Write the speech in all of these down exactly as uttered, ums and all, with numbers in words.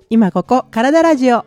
今ここ体ラジオ。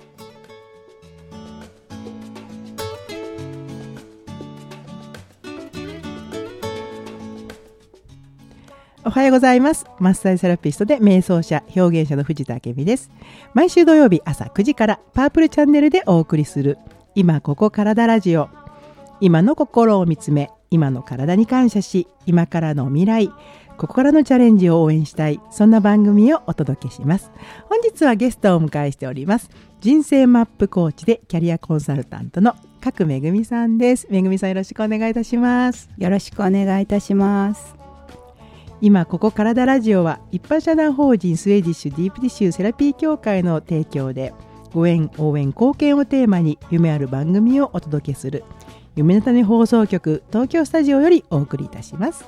おはようございます。マッサージセラピストで瞑想者表現者の藤田明美です。毎週土曜日朝くじからパープルチャンネルでお送りする今ここ体ラジオ。今の心を見つめ、今の体に感謝し、今からの未来、ここからのチャレンジを応援したい、そんな番組をお届けします。本日はゲストをお迎えしております。人生マップコーチでキャリアコンサルタントの賀来めぐみさんです。めぐみさん、よろしくお願いいたします。 よろしくお願いいたします。 今ここ体ラジオは一般社団法人スウェーディッシュディープティッシュセラピー協会の提供で、ご縁応援貢献をテーマに夢ある番組をお届けする夢の種放送局東京スタジオよりお送りいたします。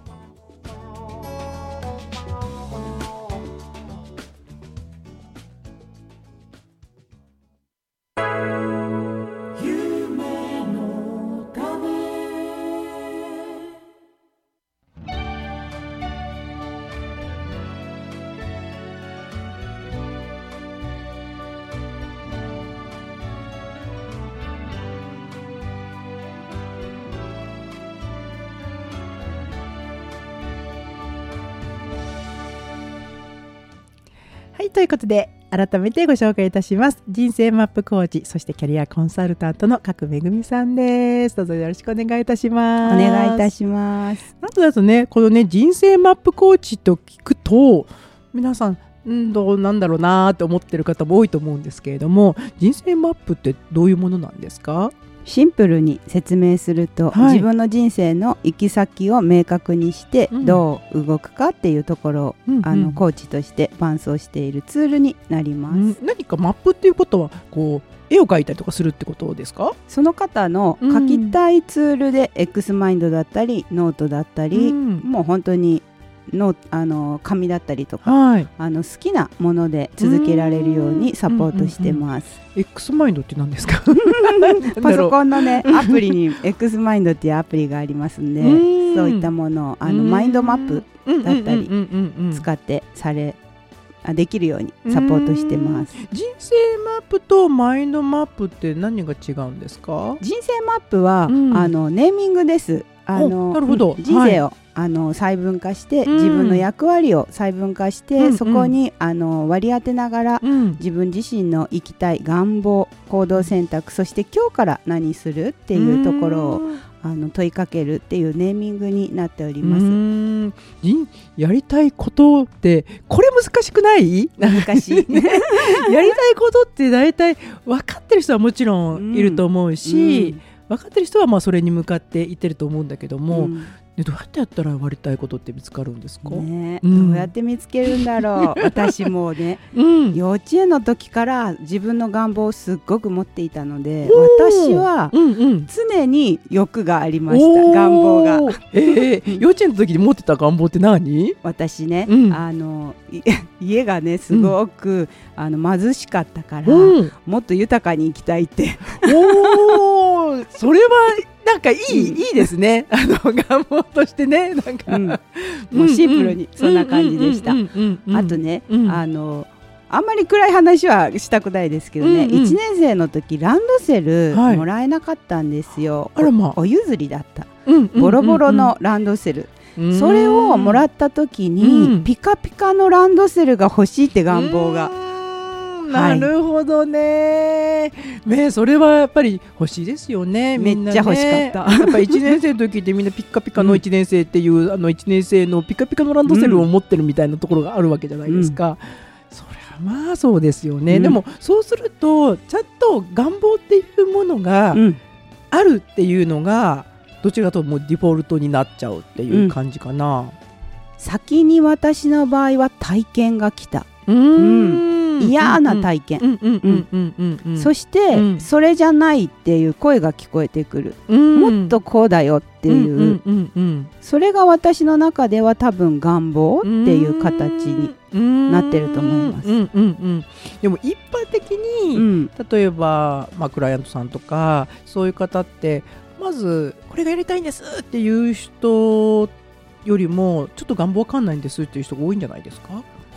はい、ということで改めてご紹介いたします。人生マップコーチ、そしてキャリアコンサルタントの賀来めぐみさんです。どうぞよろしくお願いいたします。 お願いいたします。 なんとだとね、このね人生マップコーチと聞くと皆さん、んどうなんだろうなって思ってる方も多いと思うんですけれども、人生マップってどういうものなんですか？ シンプルに説明すると、はい、自分の人生の行き先を明確にしてどう動くかっていうところを、うん、あのコーチとして伴走しているツールになります、うん、 何かマップっていうことはこう絵を描いたりとかするってことですか？ その方の書きたいツールで、うん、X マインドだったりノートだったり、うん、もう本当にのあの紙だったりとか、はい、あの好きなもので続けられるようにサポートしてます。 うんうんうん、X マインドって何ですか？ パソコンのねアプリに X マインドっていうアプリがありますんで、んそういったものをあのマインドマップだったり使ってされできるようにサポートしてます。 人生マップとマインドマップって何が違うんですか？ 人生マップは、うん、あのネーミングです。あのなるほど、 人生を、はい、あの細分化して、うん、自分の役割を細分化して、うんうん、そこにあの割り当てながら、うん、自分自身の生きたい願望、行動選択、そして今日から何するっていうところをあの問いかけるっていうネーミングになっております。うーん、 やりたいことってこれ難しくない？ 難しいやりたいことって大体分かってる人はもちろんいると思うし、うんうん、分かってる人はまあそれに向かっていってると思うんだけども、うん、でどうやってやったらやりたいことって見つかるんですか？ ね、うん、どうやって見つけるんだろう。私もね、うん、幼稚園の時から自分の願望をすっごく持っていたので、私は常に欲がありました、うんうん、願望が、 えー、幼稚園の時に持ってた願望って何？ 私ね、うん、あの家がねすごく、うん、あの貧しかったから、うん、もっと豊かに生きたいっておーそれはなんかいい、うん、いいですね。あの願望としてね、なんか、うん、もうシンプルにそんな感じでした。あとね、うん、あのあんまり暗い話はしたくないですけどね、うんうん、いちねん生の時ランドセルもらえなかったんですよ、はい、あらまあ、お譲りだった、うんうんうんうん、ボロボロのランドセル、それをもらった時に、うん、ピカピカのランドセルが欲しいって願望が、 なるほどね、ね、それはやっぱり欲しいですよね。みんなね、 めっちゃ欲しかった。 やっぱりいちねん生の時ってみんなピッカピカのいちねん生っていう、うん、あのいちねん生のピカピカのランドセルを持ってるみたいなところがあるわけじゃないですか、うん、それはまあそうですよね、うん、でもそうするとちゃんと願望っていうものがあるっていうのが、どちらかともうデフォルトになっちゃうっていう感じかな、うん、 先に私の場合は体験が来た。うーん、嫌な体験、そして、うん、それじゃないっていう声が聞こえてくる、うん、もっとこうだよっていう、うんうんうん、それが私の中では多分願望っていう形になってると思います。 うんうんうん、でも一般的に、うん、例えば、まあ、クライアントさんとかそういう方ってまずこれがやりたいんですっていう人よりもちょっと願望わかんないんですっていう人が多いんじゃないですか？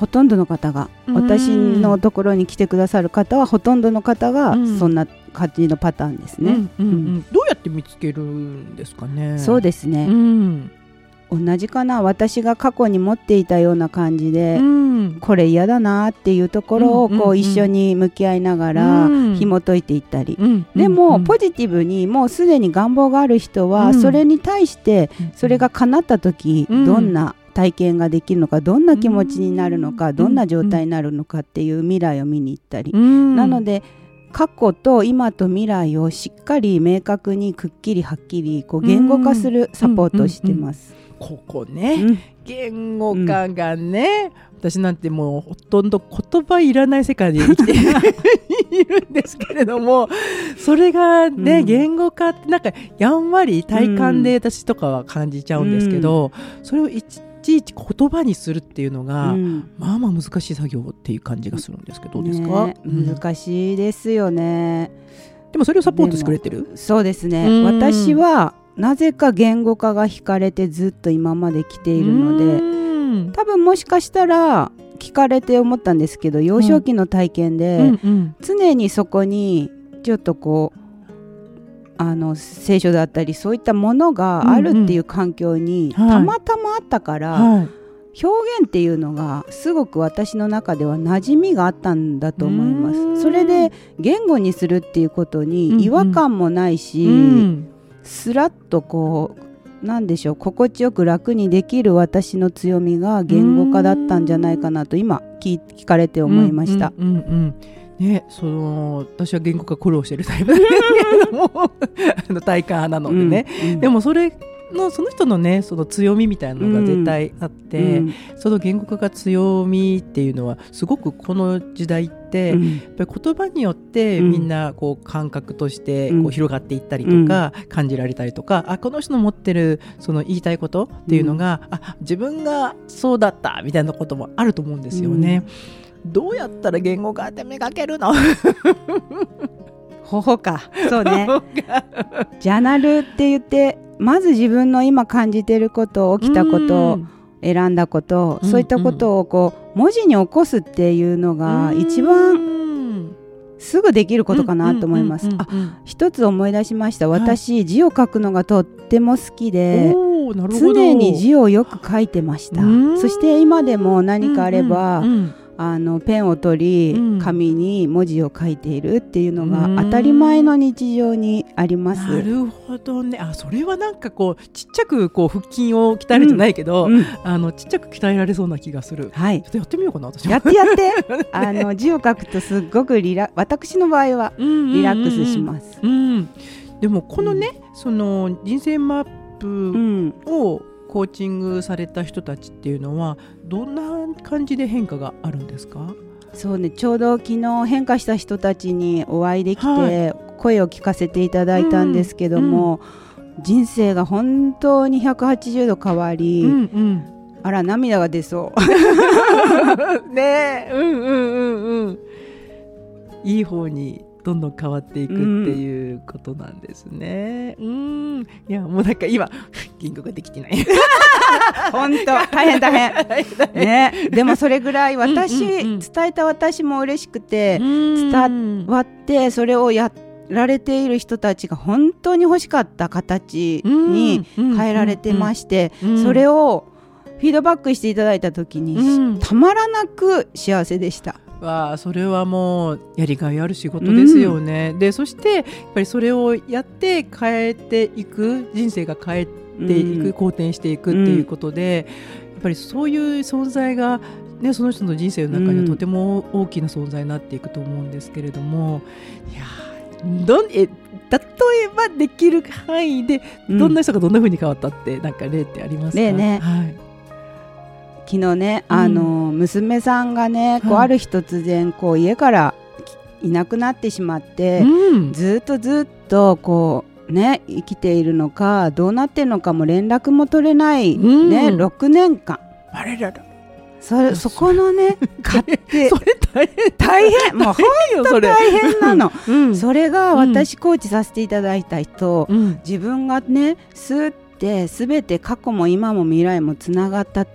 ほとんどの方が、私のところに来てくださる方はほとんどの方がそんな感じのパターンですね、うんうんうん、 どうやって見つけるんですかね。 そうですね、うん、同じかな、私が過去に持っていたような感じで、うん、これ嫌だなっていうところをこう一緒に向き合いながら紐解いていったり、うん、でもポジティブにもうすでに願望がある人はそれに対してそれが叶った時どんな体験ができるのか、どんな気持ちになるのか、どんな状態になるのかっていう未来を見に行ったり、なので過去と今と未来をしっかり明確にくっきりはっきりこう言語化するサポートをしてます。 ここね、うん、言語化がね、うん、私なんてもうほとんど言葉いらない世界で生きているんですけれども、それがね、うん、言語化ってなんかやんわり体感で私とかは感じちゃうんですけど、うん、それをいちいちいち言葉にするっていうのが、うん、まあまあ難しい作業っていう感じがするんですけど、どうですか、ね、 難しいですよね。 でもそれをサポートしてくれてる？ そうですね、私はなぜか言語化が惹かれてずっと今まで来ているので、多分もしかしたら聞かれて思ったんですけど、幼少期の体験で、うんうんうん、常にそこにちょっとこうあの聖書だったりそういったものがあるっていう環境にたまたまあったから、はいはい、表現っていうのがすごく私の中では馴染みがあったんだと思います。それで言語にするっていうことに違和感もないし、うんうん、スラッとこうなんでしょう、心地よく楽にできる私の強みが言語化だったんじゃないかなと今 聞, 聞かれて思いました。うんうんうんうんね、その私は言語化苦労してるタイプなんですけれどもあの体感派なのでね、うんうん、でもそれのその人のねその強みみたいなのが絶対あって、うん、その言語化が強みっていうのはすごくこの時代って、うん、やっぱり言葉によってみんなこう感覚としてこう広がっていったりとか、うん、感じられたりとか、あこの人の持ってるその言いたいことっていうのが、うん、あ自分がそうだったみたいなこともあると思うんですよね、うん、どうやったら言語化って磨けるの方法か。そうねジャーナルって言ってまず自分の今感じていること起きたこと、選んだこと、うん、そういったことをこう文字に起こすっていうのが一番すぐできることかなと思います。あ、一つ思い出しました。私、はい、字を書くのがとっても好きで常に字をよく書いてました。そして今でも何かあれば、うんうんうんあのペンを取り、うん、紙に文字を書いているっていうのが当たり前の日常にあります。 なるほどね。あ、それはなんかこうちっちゃくこう腹筋を鍛えるじゃないけど、うんうん、あのちっちゃく鍛えられそうな気がする、はい、ちょっとやってみようかな私も。 やってやってあの字を書くとすっごくリラ私の場合はリラックスします、 うんうんうん、でもこのね、うん、その人生マップを、うんコーチングされた人たちっていうのはどんな感じで変化があるんですか？ そうね、ちょうど昨日変化した人たちにお会いできて、はい、声を聞かせていただいたんですけども、うんうん、人生が本当にひゃくはちじゅうど変わり、うんうん、あら涙が出そうねえ、うんうんうんうんいい方にどんどん変わっていくっていうことなんですね。うん、うんいやもうなんか今言語ができてない本当大変大変ね。でもそれぐらい私、うんうんうん、伝えた私も嬉しくて、伝わってそれをやられている人たちが本当に欲しかった形に変えられてまして、うんうんうんうん、それをフィードバックしていただいた時に、うん、たまらなく幸せでした。 わあ、それはもうやりがいある仕事ですよね、うん、でそしてやっぱりそれをやって変えていく人生が変えていく、うん、好転していくっていうことで、うん、やっぱりそういう存在が、ね、その人の人生の中にはとても大きな存在になっていくと思うんですけれども、いやどんえ例えばできる範囲でどんな人がどんな風に変わったってなんか例ってありますか？ 例ね、はい昨日ね、あの、うん、娘さんがねこう、はい、ある日突然こう家からいなくなってしまって、うん、ずっとずっとこうね生きているのかどうなっているのかも連絡も取れない、うんね、ろくねんかんあれららそ, そこのね買ってそれ大変大変もう本当大変なの、うん、それが私コーチさせていただいた人、うん、自分がねスーってすべて過去も今も未来もつながった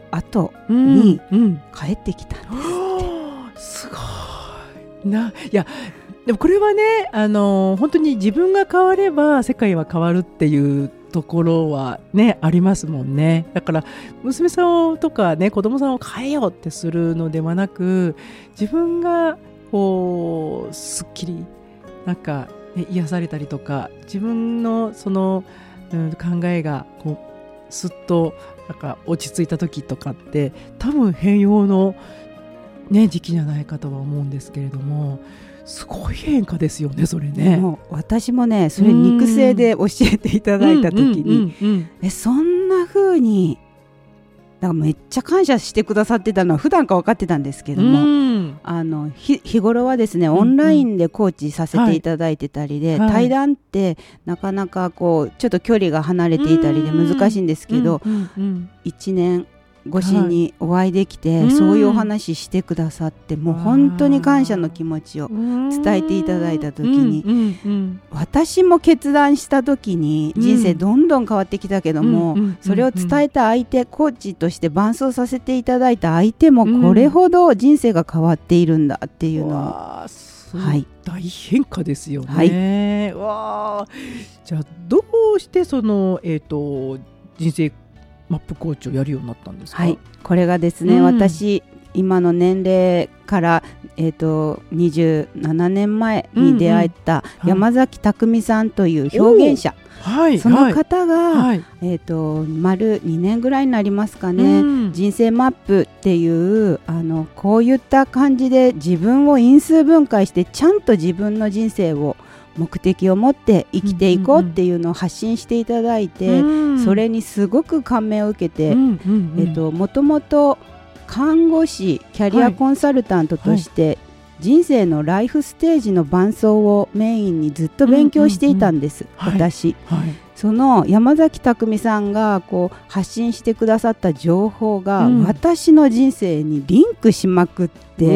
後に帰ってきたんです、 うんうん、すごいな。いやでもこれはね、あの本当に自分が変われば世界は変わるっていうところはねありますもんね。だから娘さんとかね子供さんを変えようってするのではなく、自分がこうすっきりなんか、ね、癒されたりとか、自分のその、うん、考えがこうすっとなんか落ち着いた時とかって多分変容の、ね、時期じゃないかとは思うんですけれども、すごい変化ですよねそれね。 もう私もねそれ肉声で教えていただいた時に、えそんな風にだからめっちゃ感謝してくださってたのは普段から分かってたんですけども、うんあの日頃はですねオンラインでコーチさせていただいてたりで、はい、対談ってなかなかこうちょっと距離が離れていたりで難しいんですけど、いちねん越しにお会いできて、はい、そういうお話してくださって、もう本当に感謝の気持ちを伝えていただいた時に、うんうんうん、私も決断した時に人生どんどん変わってきたけども、うんうんうんうん、それを伝えた相手、コーチとして伴走させていただいた相手もこれほど人生が変わっているんだっていうのを、 うんはい、大変化ですよね、はい、わじゃあどうしてその、えーと、人生マップコーチをやるようになったんですか？ はい、これがですね、うん、私今の年齢から、えー、とにじゅうななねんまえに出会った山崎匠さんという表現者、はい、その方が、はいえー、と丸にねんぐらいになりますかね、うん、人生マップっていうあのこういった感じで自分を因数分解してちゃんと自分の人生を目的を持って生きていこうっていうのを発信していただいて、うんうんうん、それにすごく感銘を受けて、うんうんうんえっと、もともと看護師キャリアコンサルタントとして、はいはい、人生のライフステージの伴走をメインにずっと勉強していたんです、うんうんうん、私、はいはい、その山崎匠さんがこう発信してくださった情報が、うん、私の人生にリンクしまくって、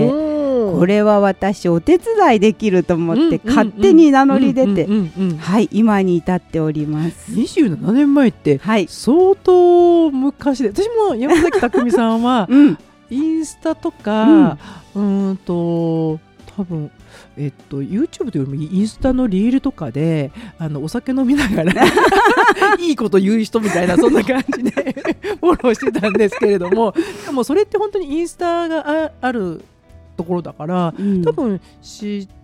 うんこれは私お手伝いできると思って勝手に名乗り出てはい今に至っております。 にじゅうななねんまえって相当昔で、私も山崎匠さんはインスタとか、うん、うんと多分えっと YouTube というよりもインスタのリールとかであのお酒飲みながらいいこと言う人みたいなそんな感じでフォローしてたんですけれども、でもそれって本当にインスタが あ, あるところだから、うん、多分知った、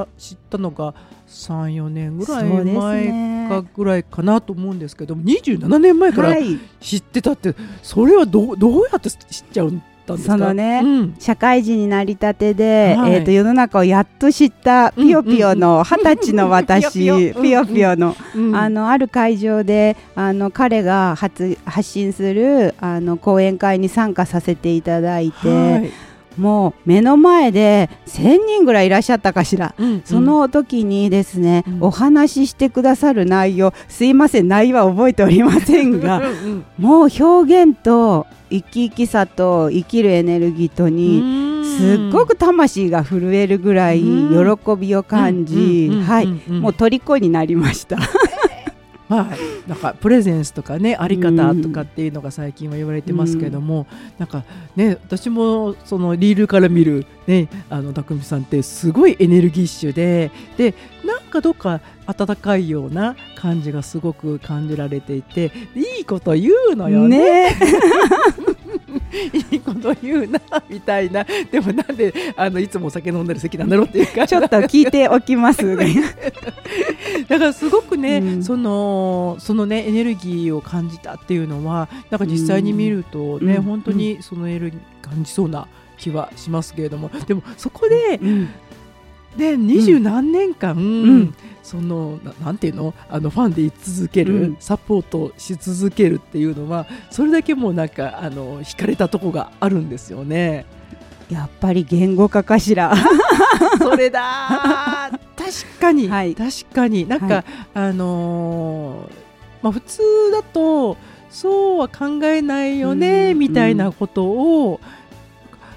知ったのが さん,よ 年ぐらい前かぐらいかなと思うんですけど、にじゅうななねんまえから知ってたって、はい、それは ど, どうやって知っちゃうんですか？ そのね、うん、社会人になりたてで、はいえー、と世の中をやっと知ったピヨピヨのはたちの私、ピヨピヨの、うん、あのある会場であの彼が 発, 発信するあの講演会に参加させていただいて、はいもう目の前でせんにんぐらいいらっしゃったかしら、うんうん、その時にですね、うん、お話ししてくださる内容すいません内容は覚えておりませんがうん、もう表現と生き生きさと生きるエネルギーとにすっごく魂が震えるぐらい喜びを感じ、はいもう虜になりましたはい、なんかプレゼンスとかねあり方とかっていうのが最近は言われてますけども、うん、なんかね私もそのリールから見るねあの匠さんってすごいエネルギッシュででなんかどっか温かいような感じがすごく感じられていていいこと言うのよね、ねいいこと言うなみたいな。でもなんであのいつもお酒飲んでる席なんだろうっていうかちょっと聞いておきますだからすごくね、うん、そのそのねエネルギーを感じたっていうのはなんか実際に見るとね、うん、本当にそのエネルギー感じそうな気はしますけれども、でもそこで、うんでにじゅうなんねんかん、うん、その な, なんていうのあのファンでい続ける、うん、サポートし続けるっていうのはそれだけもうなんかあの惹かれたとこがあるんですよね。 やっぱり言語化かしらそれだ確かに、はい、確かになんか、はい、あのーまあ、普通だとそうは考えないよね、うん、みたいなことを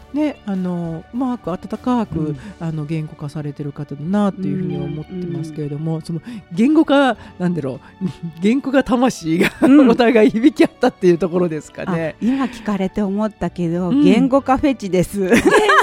ね、あのうまく温かく、うん、あの言語化されてる方だなっていうふうに思ってますけれども、うん、その言語化なんだろう言語化魂が、うん、お互い響き合ったっていうところですかね。 今聞かれて思ったけど、うん、言語化フェチです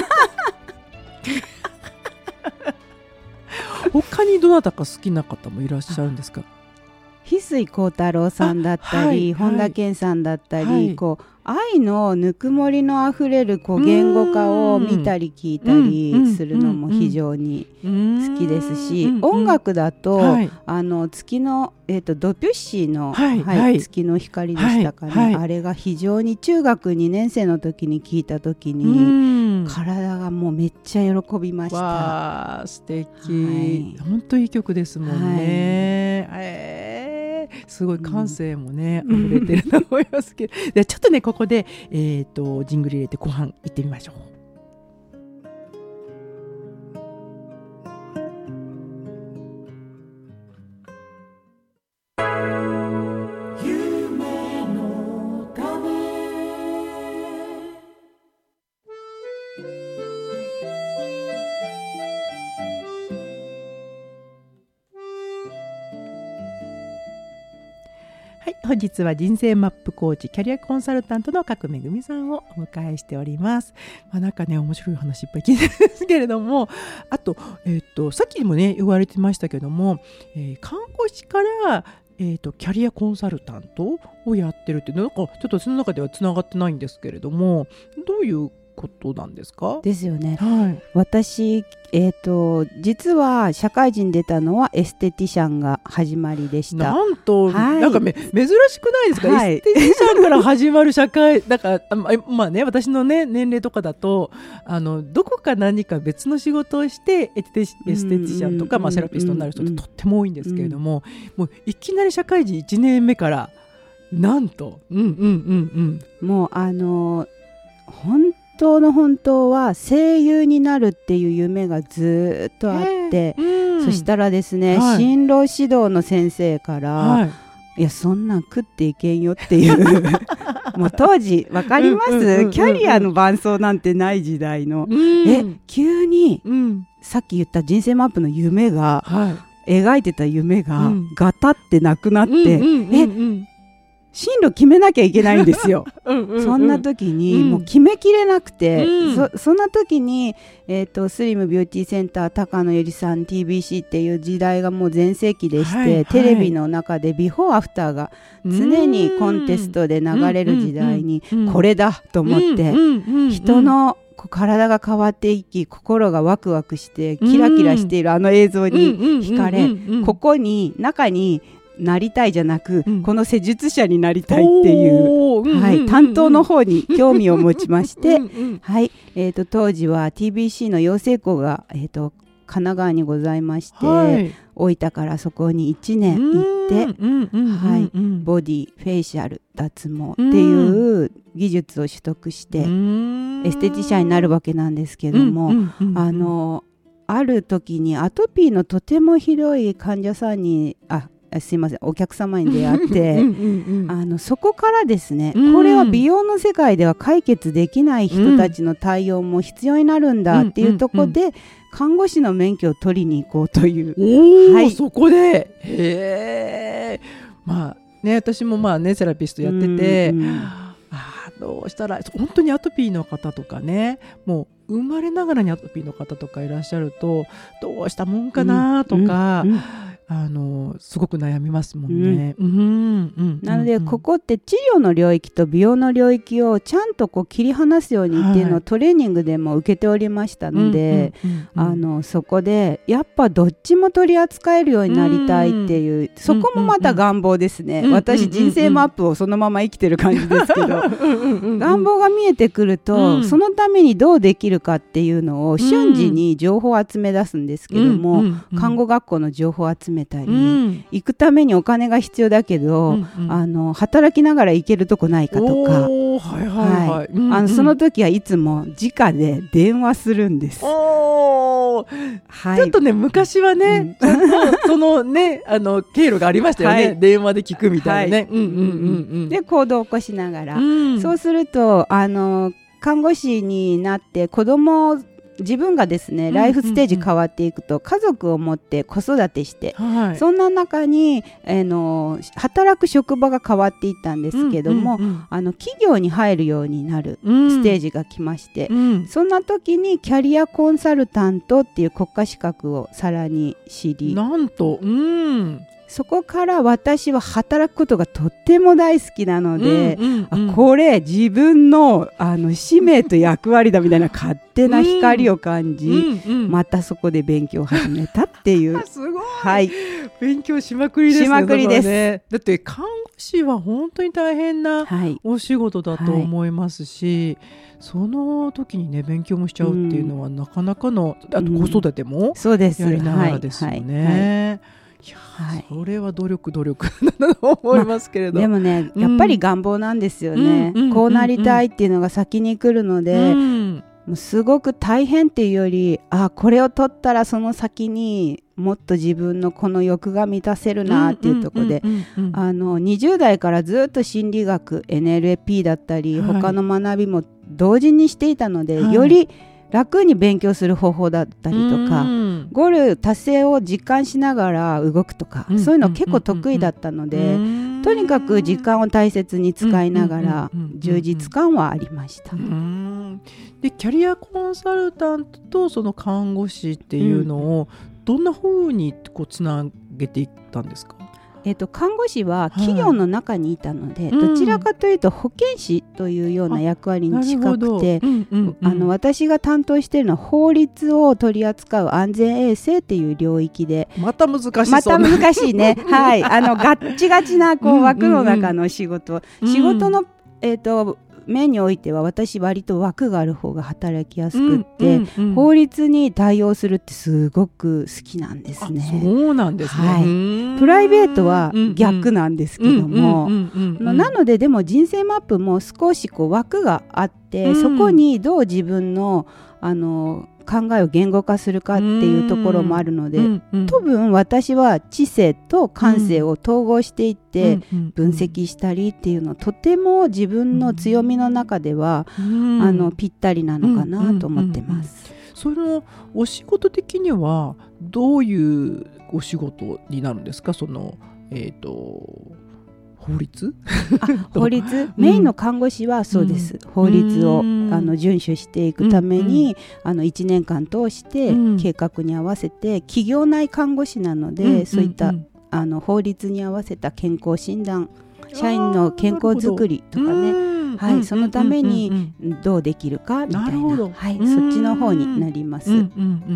他にどなたか好きな方もいらっしゃるんですか？ 翡翠幸太郎さんだったり、はい、本田健さんだったり、はい、こう愛のぬくもりのあふれるこう言語化を見たり聞いたりするのも非常に好きですし、音楽だと、はい、あの月の、えーと、ドピュッシーの、はいはい、月の光でしたかね、はいはい、あれが非常に中学にねん生の時に聞いた時に体がもうめっちゃ喜びました。 わー素敵、はい、本当いい曲ですもんね、はいえーすごい感性もね、うん、溢れてると思いますけどでちょっとねここで、えー、とジングル入れて後半行ってみましょう。本日は人生マップコーチキャリアコンサルタントの加久めぐみさんをお迎えしております。まあ、なんかね面白い話いっぱい聞いてるんですけれどもあと、えー、とさっきもね言われてましたけども、えー、看護師から、えー、とキャリアコンサルタントをやってるってなんかちょっとその中ではつながってないんですけれどもどういうことなんですか？ ですよね、はい、私、えーと、実は社会人出たのはエステティシャンが始まりでした。 なんと、はい、なんかめ珍しくないですか、はい、エステティシャンから始まる社会だからまあね私の、ね、年齢とかだとあのどこか何か別の仕事をしてエステティシャンとか、まあ、セラピストになる人ってとっても多いんですけれども、もういきなり社会人いちねんめからなんと、うんうんうんうん、もうあの本当本当の本当は声優になるっていう夢がずっとあって、うん、そしたらですね、はい、進路指導の先生から、はい、いやそんなん食っていけんよっていうもう当時わかります、うんうんうんうん、キャリアの伴走なんてない時代の、うん、え急に、うん、さっき言った人生マップの夢が、はい、描いてた夢が、うん、ガタってなくなって、うんうんうんうん、え進路決めなきゃいけないんですようんうん、うん、そんな時にもう決めきれなくて、うん、そ, そんな時に、えーと、スリムビューティーセンター高野由里さん ティービーシー っていう時代がもう全盛期でして、はいはい、テレビの中でビフォーアフターが常にコンテストで流れる時代にこれだと思って人の体が変わっていき心がワクワクしてキラキラしているあの映像に惹かれ、ここに中になりたいじゃなく、うん、この施術者になりたいっていう、はい、担当の方に興味を持ちましてうん、うんはいえー、と当時は ティービーシー の養成校が、えー、と神奈川にございまして、はい、大分からそこにいちねん行って、はい、ボディフェイシャル脱毛っていう技術を取得してエステティシャンになるわけなんですけども、うんうんうんうん、あのある時にアトピーのとてもひどい患者さんにあすいませんお客様に出会ってうんうん、うん、あのそこからですね、うん、これは美容の世界では解決できない人たちの対応も必要になるんだっていうところで、うんうんうん、看護師の免許を取りに行こうという、 お、はい、そこでへまあね私もまあねセラピストやってて、うんうん、あどうしたら本当にアトピーの方とかねもう生まれながらにアトピーの方とかいらっしゃるとどうしたもんかなとか、うんうんうんあのすごく悩みますもんね、うんうんうん、 なのでここって治療の領域と美容の領域をちゃんとこう切り離すようにっていうのをトレーニングでも受けておりましたので、はいうんうんうん、あのそこでやっぱどっちも取り扱えるようになりたいっていう、うん、そこもまた願望ですね、うんうんうん、私人生マップをそのまま生きてる感じですけど願望が見えてくると、うん、そのためにどうできるかっていうのを瞬時に情報を集め出すんですけども、うんうんうん、看護学校の情報を集めたり、うん、行くためにお金が必要だけど、うんうん、あの働きながら行けるとこないかとか、はいはいはい、うんうん、あのその時はいつも直で電話するんです。 お、はい、ちょっとね昔はね、うん、ちゃんとそのねあの経路がありましたよね、はい、電話で聞くみたいなね、はいうんうんうんうん、 で行動を起こしながら、うん、そうするとあの看護師になって子供を自分がですねライフステージ変わっていくと、うんうんうん、家族を持って子育てして、はい、そんな中に、えー、の働く職場が変わっていったんですけども、うんうんうん、あの企業に入るようになるステージが来まして、うん、そんな時にキャリアコンサルタントっていう国家資格をさらに知り、 なんと、うん、 そこから私は働くことがとっても大好きなので、うんうんうん、あこれ自分 の, あの使命と役割だみたいな勝手な光を感じ、うんうんうん、またそこで勉強を始めたっていうすごい、 はい、 勉強しまくりですね。 しまくりです、ね、 だって看護師は本当に大変なお仕事だと思いますし、はい、その時にね勉強もしちゃうっていうのはなかなかの、うん、あと子育てもやりながらですよね、うん、はいはいはい、いや、はい、それは努力努力だと思いますけれど、 まあ、でもねやっぱり願望なんですよね、うん、こうなりたいっていうのが先に来るので、うん、もうすごく大変っていうより、あこれを取ったらその先にもっと自分のこの欲が満たせるなっていうところで、あのにじゅう代からずっと心理学 エヌエルピー だったり、はい、他の学びも同時にしていたので、はい、より楽に勉強する方法だったりとか、ゴール達成を実感しながら動くとか、うん、そういうの結構得意だったので、うん、とにかく時間を大切に使いながら充実感はありました。うん、 でキャリアコンサルタントとその看護師っていうのをどんな風にこうつなげていったんですか？ えー、と看護師は企業の中にいたので、はい、どちらかというと保健師というような役割に近くて、うんうんうん、あの私が担当しているのは法律を取り扱う安全衛生っていう領域で、 また難しそうなまた難しいねはいあのガッチガチなこう枠の中の仕事、うんうん、仕事の、えーと面においては私割と枠がある方が働きやすくって、うんうんうん、法律に対応するってすごく好きなんですね。 そうなんですね、 はい、プライベートは逆なんですけども、なのででも人生マップも少しこう枠があって、うん、そこにどう自分のあの考えを言語化するかっていうところもあるので、うんうん、多分私は知性と感性を統合していって分析したりっていうのはとても自分の強みの中では、うん、あのぴったりなのかなと思ってます。 そのお仕事的にはどういうお仕事になるんですか？その、えーと法律あ法律メインの看護師はそうです、うん、法律をあの遵守していくために、うん、あのいちねんかん通して計画に合わせて、企業内看護師なので、うん、そういった、うん、あの法律に合わせた健康診断、社員の健康づくりとかね、はい、そのためにどうできるかみたい な, な、はい、そっちの方になります、うんうんうん、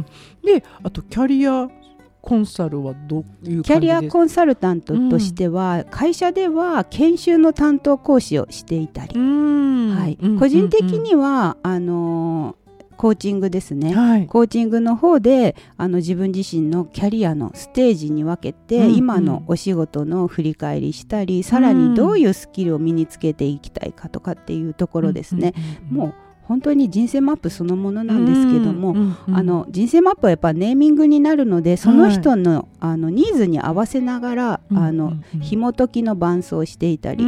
であとキャリアコンサルはどういう感じですか？ キャリアコンサルタントとしては、うん、会社では研修の担当講師をしていたり、はい、個人的にはあのコーチングですね、はい、コーチングの方であの自分自身のキャリアのステージに分けて、うん、今のお仕事の振り返りしたり、さらにどういうスキルを身につけていきたいかとかっていうところですね、うんうんうん、もう本当に人生マップそのものなんですけども、うんうんうん、あの人生マップはやっぱネーミングになるので、その人 の,、はい、あのニーズに合わせながら、うんうんうん、あの紐解きの伴走をしていたり、うん、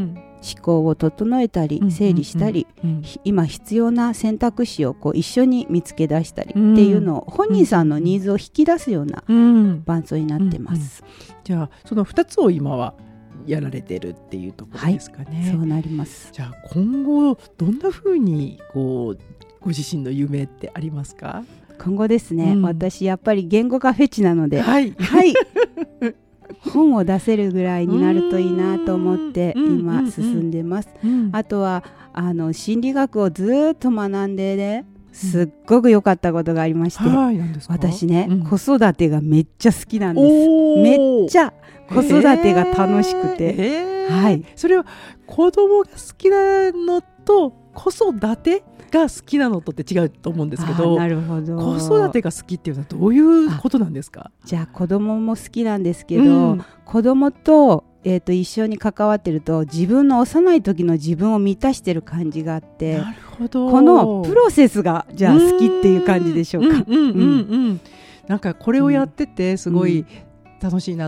思考を整えたり整理したり、うんうんうん、今必要な選択肢をこう一緒に見つけ出したりっていうのを、本人さんのニーズを引き出すような伴走になってます、 うんうんうん、じゃあそのふたつを今はやられてるっていうところですかね。 はい、そうなります。 じゃあ今後どんな風にこうご自身の夢ってありますか？ 今後ですね、うん、私やっぱり言語化フェチなので、 はい、 はい、本を出せるぐらいになるといいなと思って今進んでます、うんうんうん、あとはあの心理学をずっと学んでね、すっごく良かったことがありまして、うん、私ね、うん、子育てがめっちゃ好きなんです。めっちゃ子育てが楽しくて、 えーはい、それは子供が好きなのと子育てが好きなのとって違うと思うんですけど、 なるほど、 子育てが好きっていうのはどういうことなんですか？ じゃあ子供も好きなんですけど、うん、子供とえー、と一緒に関わってると自分の幼い時の自分を満たしてる感じがあって、 なるほど、 このプロセスがじゃあ好きっていう感じでしょうか。 なんかこれをやっててすごい楽しいなとか、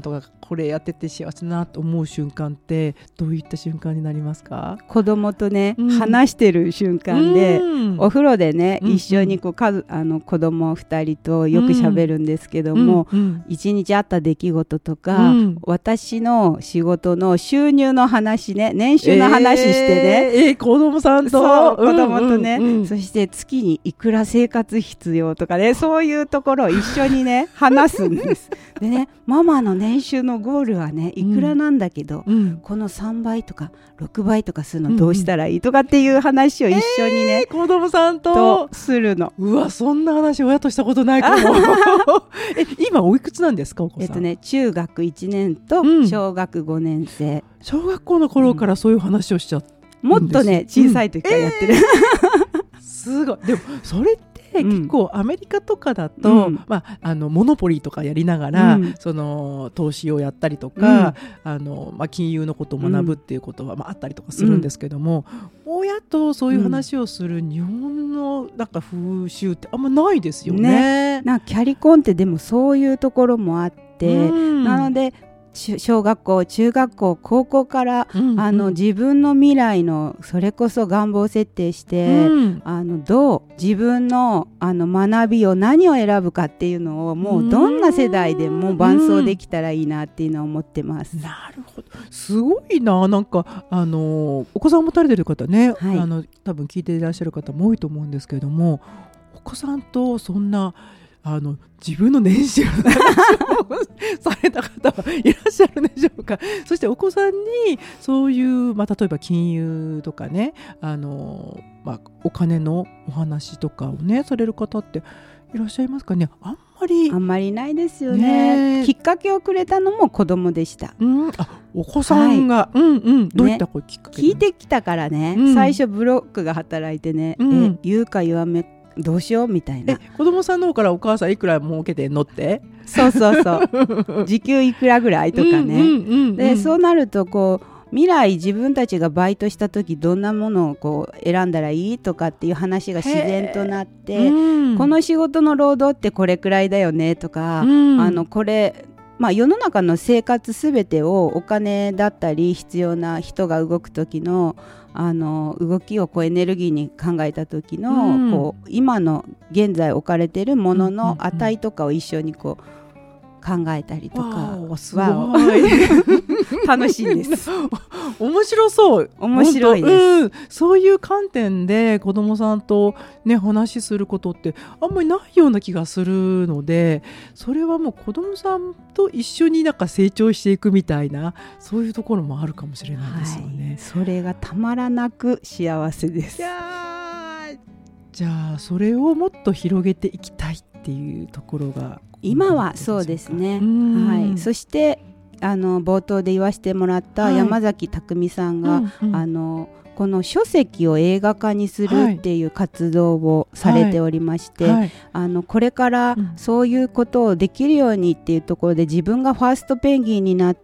これやってて幸せだなと思う瞬間ってどういった瞬間になりますか？ 子供とね、 うん、 話してる瞬間で、うん、お風呂でね、うん、一緒にこうかあの子供ふたりとよく喋るんですけども、うんうん、一日あった出来事とか、うん、私の仕事の収入の話ね、年収の話してね、 えーえー、子供さんとそう子供とね、うんうんうん、そして月にいくら生活必要とかね、そういうところを一緒にね話すんですでね、ママの年収のゴールはねいくらなんだけど、うん、このさんばいとかろくばいとかするのどうしたらいいとかっていう話を一緒にね、 えー、子供さん と, とするの。 うわ、そんな話親としたことないかもえ今おいくつなんですか、お子さん？ えっとね、中学いちねんと小学ごねん生、うん、 小学校の頃からそういう話をしちゃって、 うん、もっとね小さい時からやってる、うんえー、すごい。でもそれって結構アメリカとかだと、うんまあ、あのモノポリーとかやりながら、うん、その投資をやったりとか、うんあのまあ、金融のことを学ぶっていうことは、まあ、あったりとかするんですけども、うん、親とそういう話をする日本のなんか風習ってあんまないですよ ね, ねなんかキャリコンってでもそういうところもあって、うん、なので小学校中学校高校から、うんうん、あの自分の未来のそれこそ願望設定して、うん、あのどう自分 の, あの学びを何を選ぶかっていうのをもうどんな世代でも伴走できたらいいなっていうのを思ってます、 うん、なるほど、すごいな。なんかあのお子さん持たれてる方ね、はい、あの多分聞いていらっしゃる方も多いと思うんですけれども、お子さんとそんなあの自分の年収の話をされた方はいらっしゃるでしょうか。そしてお子さんにそういう、まあ、例えば金融とかね、あの、まあ、お金のお話とかをねされる方っていらっしゃいますかね。あんまりあんまりないですよ ね, ねきっかけをくれたのも子供でした、 うん、あお子さんが、はい、うんうん、どういったこうきっかけ、 ね、聞いてきたからね、うん、最初ブロックが働いてね、うん、え言うか言わめどうしようみたいな。 え子供さんの方からお母さんいくら儲けてんのって、 そうそうそう時給いくらぐらいとかね、うんうんうんうん、でそうなるとこう未来自分たちがバイトした時どんなものをこう選んだらいいとかっていう話が自然となって、うん、この仕事の労働ってこれくらいだよねとか、うん、あのこれまあ、世の中の生活すべてをお金だったり必要な人が動く時の、あの動きをこうエネルギーに考えた時の、うん、こう今の現在置かれているものの値とかを一緒にこう考えたりとか、 わすごい楽しいです面白そう、 面白いです、 うん、そういう観点で子供さんと、ね、話することってあんまりないような気がするので、それはもう子供さんと一緒になんか成長していくみたいな、そういうところもあるかもしれないですよね、はい、 それがたまらなく幸せです。 いやじゃあそれをもっと広げていきたいっていうところが今はそうですね、はい、そしてあの冒頭で言わせてもらった山崎匠さんが、はいうんうん、あのこの書籍を映画化にするっていう活動をされておりまして、はいはい、あのこれからそういうことをできるようにっていうところで自分がファーストペンギンになって、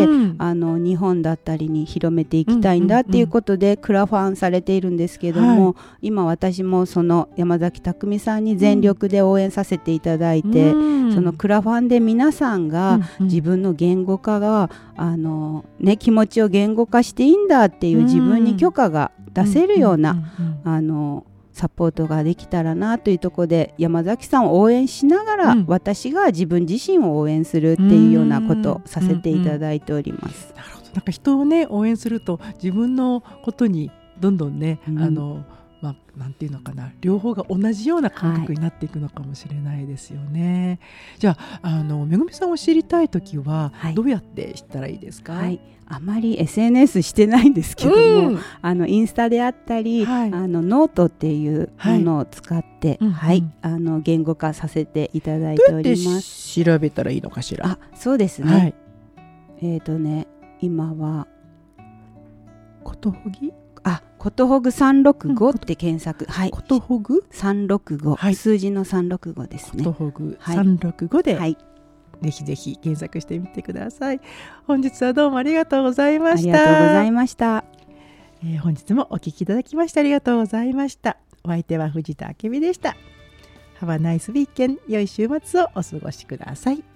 うん、あの日本だったりに広めていきたいんだっていうことでクラファンされているんですけども、はい、今私もその山崎匠さんに全力で応援させていただいて、うん、そのクラファンで皆さんが自分の言語化があの、ね、気持ちを言語化していいんだっていう自分に許可が出せるような、あのサポートができたらなというところで山崎さんを応援しながら、うん、私が自分自身を応援するっていうようなことをさせていただいております。 なるほど。なんか人をね応援すると自分のことにどんどんね、うん、あのまあ、なんていうのかな、両方が同じような感覚になっていくのかもしれないですよね、はい、じゃあ、あのめぐみさんを知りたいときはどうやって知ったらいいですか？ はいはい、あまり エスエヌエス してないんですけども、うん、あのインスタであったり、はい、あのノートっていうものを使って、はいはい、あの言語化させていただいております。 どうやって調べたらいいのかしら？ あ、そうですね、はい、えっとね今はことほぎあ、ことほぐさんろくごって検索、うん、はい、 ことほぐさんろくご、はい、数字のさんろくごですね。 ことほぐさんろくごで、はい、ぜひぜひ検索してみてください。本日はどうもありがとうございました。 ありがとうございました、 えー、本日もお聞きいただきましてありがとうございました。お相手は藤田明美でした。Have a nice weekend。良い週末をお過ごしください。